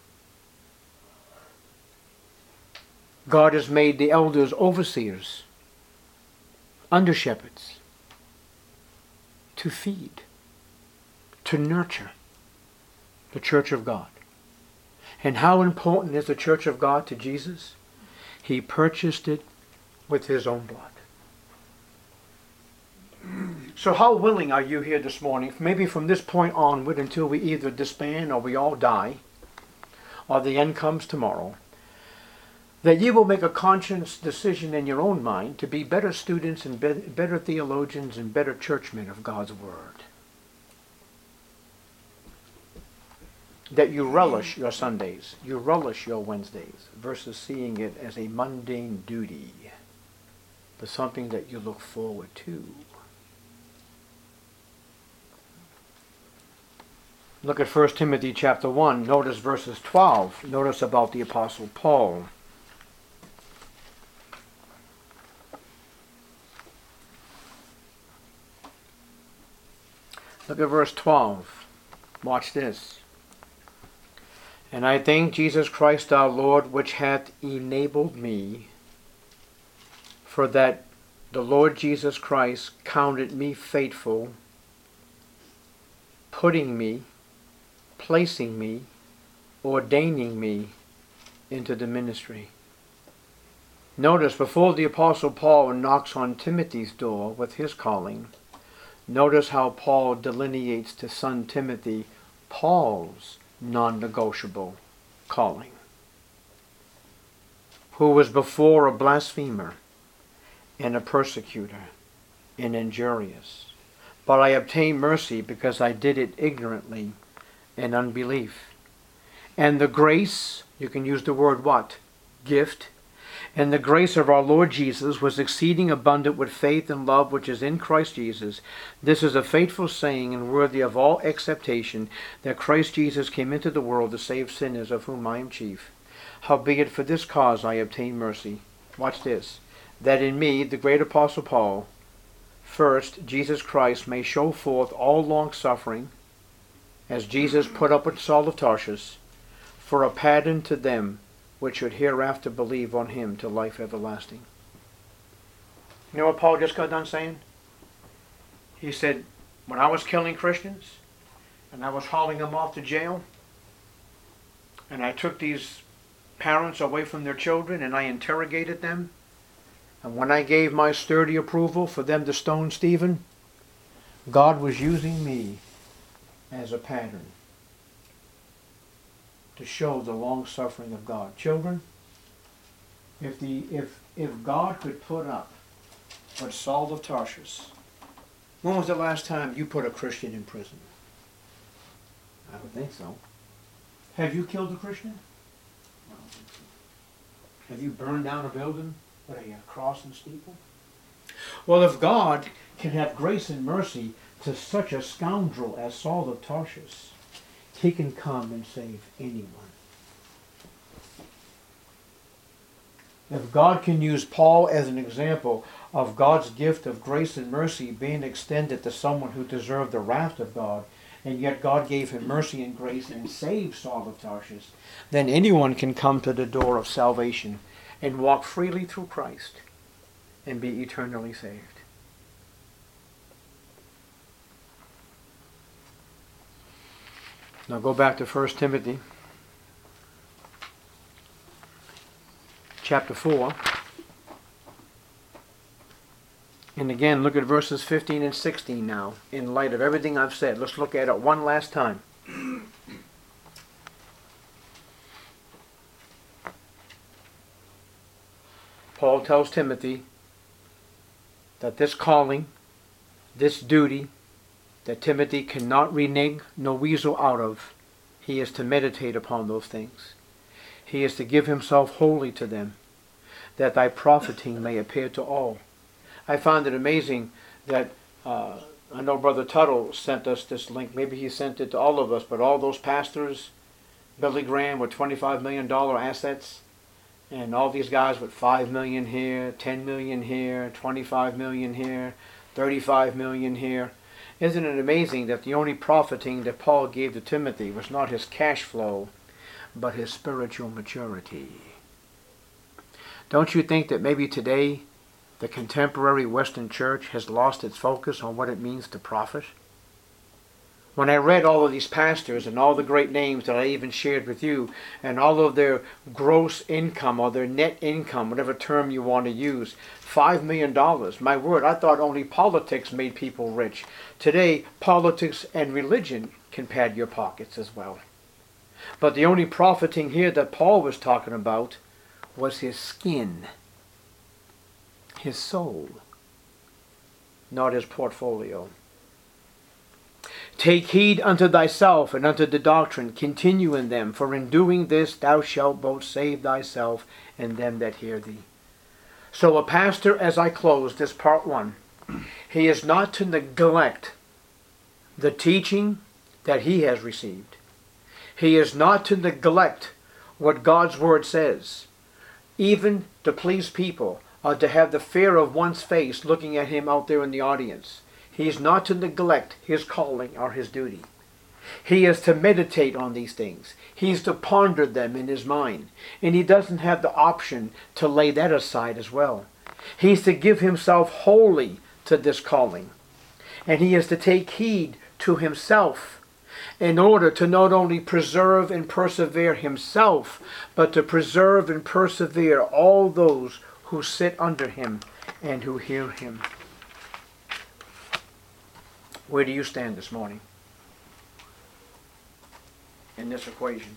God has made the elders overseers, under shepherds, to feed, to nurture the church of God. And how important is the church of God to Jesus? He purchased it with his own blood. So how willing are you here this morning, maybe from this point onward until we either disband or we all die, or the end comes tomorrow, that you will make a conscious decision in your own mind to be better students and better theologians and better churchmen of God's Word. That you relish your Sundays, you relish your Wednesdays, versus seeing it as a mundane duty. but something that you look forward to. Look at 1 Timothy chapter 1. Notice verses 12. Notice about the Apostle Paul. Look at verse 12. Watch this. And I thank Jesus Christ our Lord, which hath enabled me, for that the Lord Jesus Christ counted me faithful, putting me, placing me, ordaining me into the ministry. Notice, before the Apostle Paul knocks on Timothy's door with his calling, notice how Paul delineates to son Timothy Paul's non-negotiable calling. Who was before a blasphemer and a persecutor and injurious. But I obtained mercy because I did it ignorantly and unbelief. And the grace, you can use the word what? Gift. And the grace of our Lord Jesus was exceeding abundant with faith and love which is in Christ Jesus. This is a faithful saying and worthy of all acceptation, that Christ Jesus came into the world to save sinners, of whom I am chief. Howbeit for this cause I obtained mercy. Watch this. That in me, the great apostle Paul, first Jesus Christ may show forth all long suffering, as Jesus put up with Saul of Tarsus, for a pattern to them which should hereafter believe on him to life everlasting. You know what Paul just got done saying? He said, when I was killing Christians, and I was hauling them off to jail, and I took these parents away from their children, and I interrogated them, and when I gave my sturdy approval for them to stone Stephen, God was using me as a pattern to show the long suffering of God. Children, if God could put up with Saul of Tarsus, when was the last time you put a Christian in prison? I would think so. Have you killed a Christian? I don't think so. Have you burned down a building with a cross and steeple? Well, if God can have grace and mercy to such a scoundrel as Saul of Tarsus, he can come and save anyone. If God can use Paul as an example of God's gift of grace and mercy being extended to someone who deserved the wrath of God, and yet God gave him mercy and grace and saved Saul of Tarsus, then anyone can come to the door of salvation and walk freely through Christ and be eternally saved. Now go back to 1 Timothy chapter 4. And again, look at verses 15 and 16 now. In light of everything I've said, let's look at it one last time. Paul tells Timothy that this calling, this duty, that Timothy cannot renege nor weasel out of, he is to meditate upon those things. He is to give himself wholly to them, that thy profiting may appear to all. I found it amazing that, I know Brother Tuttle sent us this link, maybe he sent it to all of us, but all those pastors, Billy Graham with $25 million assets, and all these guys with $5 million here, $10 million here, $25 million here, $35 million here. Isn't it amazing that the only profiting that Paul gave to Timothy was not his cash flow, but his spiritual maturity? Don't you think that maybe today the contemporary Western church has lost its focus on what it means to profit? When I read all of these pastors and all the great names that I even shared with you, and all of their gross income or their net income, whatever term you want to use, $5 million. My word, I thought only politics made people rich. Today, politics and religion can pad your pockets as well. But the only profiting here that Paul was talking about was his skin, his soul, not his portfolio. Take heed unto thyself and unto the doctrine, continue in them, for in doing this thou shalt both save thyself and them that hear thee. So a pastor, as I close this part one, he is not to neglect the teaching that he has received. He is not to neglect what God's Word says, even to please people or to have the fear of one's face looking at him out there in the audience. He is not to neglect his calling or his duty. He is to meditate on these things. He is to ponder them in his mind. And he doesn't have the option to lay that aside as well. He is to give himself wholly to this calling. And he is to take heed to himself in order to not only preserve and persevere himself, but to preserve and persevere all those who sit under him and who hear him. Where do you stand this morning in this equation?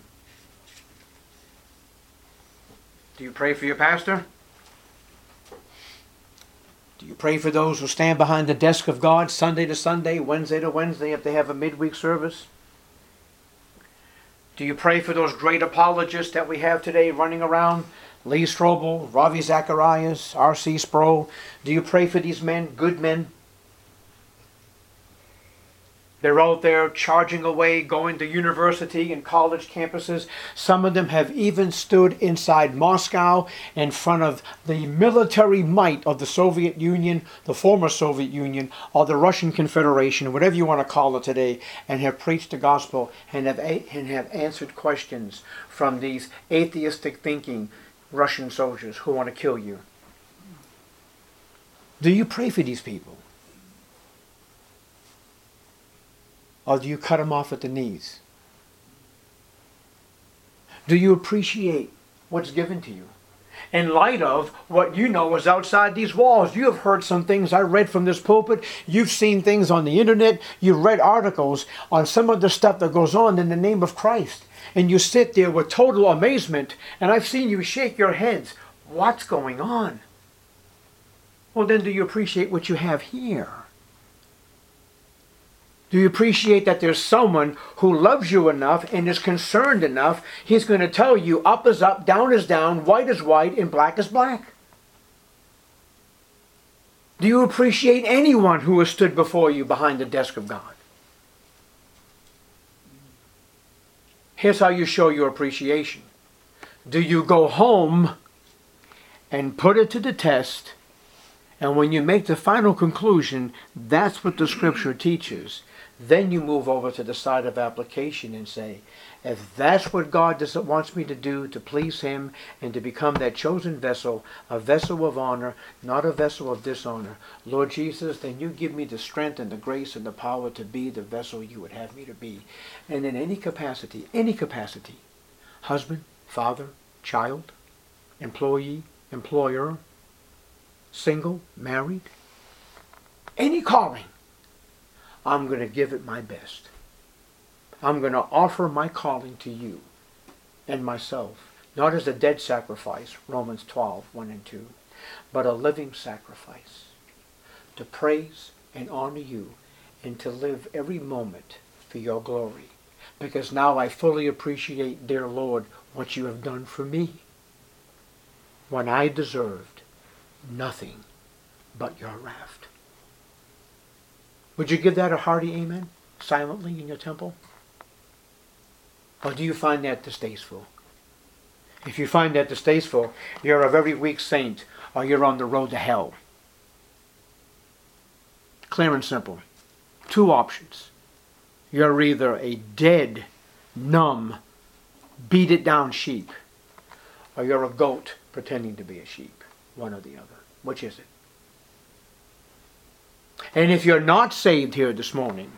Do you pray for your pastor? Do you pray for those who stand behind the desk of God Sunday to Sunday, Wednesday to Wednesday if they have a midweek service? Do you pray for those great apologists that we have today running around? Lee Strobel, Ravi Zacharias, R.C. Sproul. Do you pray for these men, good men? They're out there charging away, going to university and college campuses. Some of them have even stood inside Moscow in front of the military might of the Soviet Union, the former Soviet Union, or the Russian Confederation, whatever you want to call it today, and have preached the gospel and have answered questions from these atheistic thinking Russian soldiers who want to kill you. Do you pray for these people? Or do you cut them off at the knees? Do you appreciate what's given to you? In light of what you know is outside these walls. You have heard some things I read from this pulpit. You've seen things on the internet. You've read articles on some of the stuff that goes on in the name of Christ. And you sit there with total amazement. And I've seen you shake your heads. What's going on? Well, then do you appreciate what you have here? Do you appreciate that there's someone who loves you enough and is concerned enough, he's going to tell you up is up, down is down, white is white, and black is black? Do you appreciate anyone who has stood before you behind the desk of God? Here's how you show your appreciation. Do you go home and put it to the test, and when you make the final conclusion, that's what the Scripture teaches. Then you move over to the side of application and say, if that's what God wants me to do to please Him and to become that chosen vessel, a vessel of honor, not a vessel of dishonor, Lord Jesus, then you give me the strength and the grace and the power to be the vessel you would have me to be. And in any capacity, husband, father, child, employee, employer, single, married, any calling, I'm going to give it my best. I'm going to offer my calling to you and myself, not as a dead sacrifice, Romans 12, 1 and 2, but a living sacrifice to praise and honor you and to live every moment for your glory. Because now I fully appreciate, dear Lord, what you have done for me when I deserved nothing but your wrath. Would you give that a hearty amen, silently in your temple? Or do you find that distasteful? If you find that distasteful, you're a very weak saint, or you're on the road to hell. Clear and simple. Two options. You're either a dead, numb, beat-it-down sheep, or you're a goat pretending to be a sheep. One or the other. Which is it? And if you're not saved here this morning,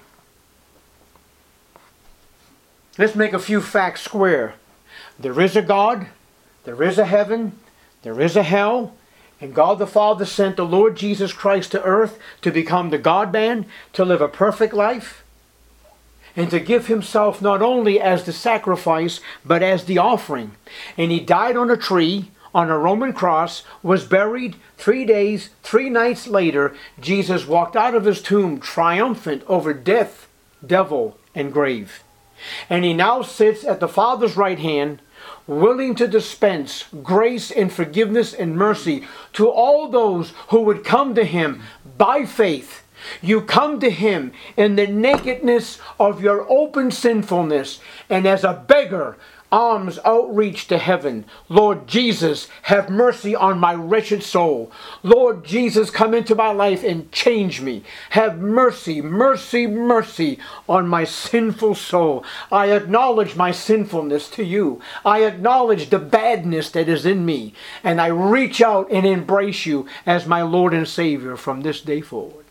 let's make a few facts square. There is a God, there is a heaven, there is a hell, and God the Father sent the Lord Jesus Christ to earth to become the God-man, to live a perfect life, and to give Himself not only as the sacrifice, but as the offering. And He died on a tree, on a Roman cross, was buried. 3 days, 3 nights later, Jesus walked out of His tomb triumphant over death, devil, and grave. And He now sits at the Father's right hand, willing to dispense grace and forgiveness and mercy to all those who would come to him by faith. You come to him in the nakedness of your open sinfulness, and as a beggar, arms outreach to heaven. Lord Jesus, have mercy on my wretched soul. Lord Jesus, come into my life and change me. Have mercy, mercy, mercy on my sinful soul. I acknowledge my sinfulness to you. I acknowledge the badness that is in me, and I reach out and embrace you as my Lord and Savior from this day forward.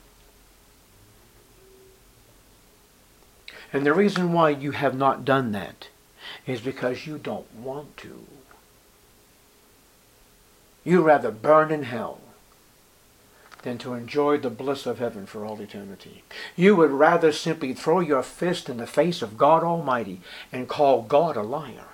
And the reason why you have not done that is because you don't want to. You'd rather burn in hell than to enjoy the bliss of heaven for all eternity. You would rather simply throw your fist in the face of God Almighty and call God a liar.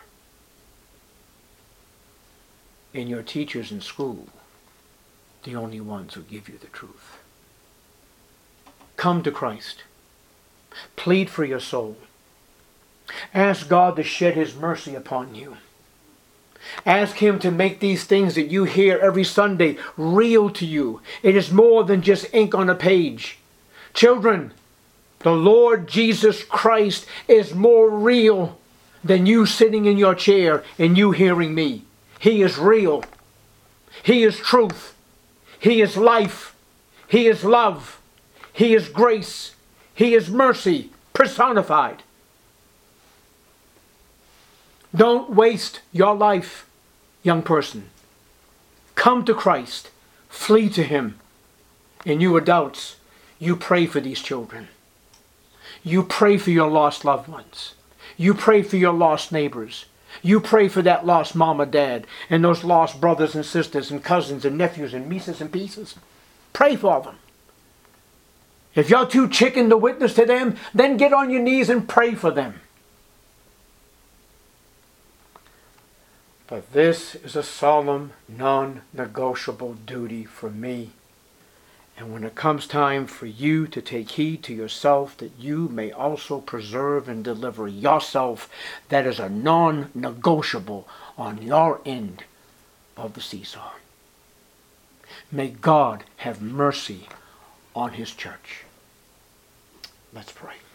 And your teachers in school, the only ones who give you the truth. Come to Christ. Plead for your soul. Ask God to shed his mercy upon you. Ask him to make these things that you hear every Sunday real to you. It is more than just ink on a page. Children, the Lord Jesus Christ is more real than you sitting in your chair and you hearing me. He is real. He is truth. He is life. He is love. He is grace. He is mercy personified. Don't waste your life, young person. Come to Christ. Flee to him. And you adults, you pray for these children. You pray for your lost loved ones. You pray for your lost neighbors. You pray for that lost mom or dad and those lost brothers and sisters and cousins and nephews and nieces and pieces. Pray for them. If you're too chicken to witness to them, then get on your knees and pray for them. But this is a solemn, non-negotiable duty for me. And when it comes time for you to take heed to yourself, that you may also preserve and deliver yourself, that is a non-negotiable on your end of the seesaw. May God have mercy on his church. Let's pray.